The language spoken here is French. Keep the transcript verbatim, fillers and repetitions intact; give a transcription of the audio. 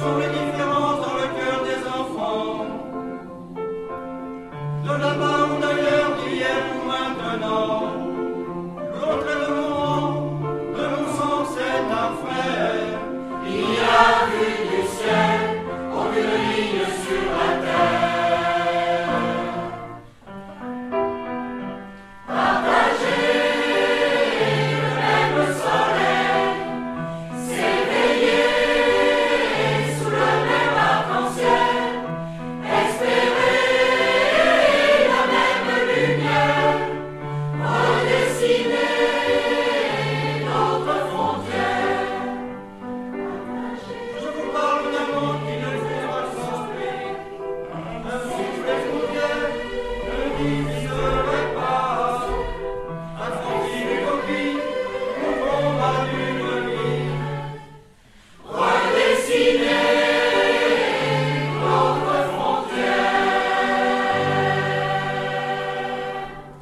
sont les différences dans le cœur des enfants? De là-bas ou d'ailleurs, d'hier ou maintenant, l'autre est de mon, de mon sang, c'est un frère. Il y a vu du ciel, aucune ligne sur la terre. Partager le même soleil, s'éveiller sous le même arc-en-ciel, espérer la même lumière, redessiner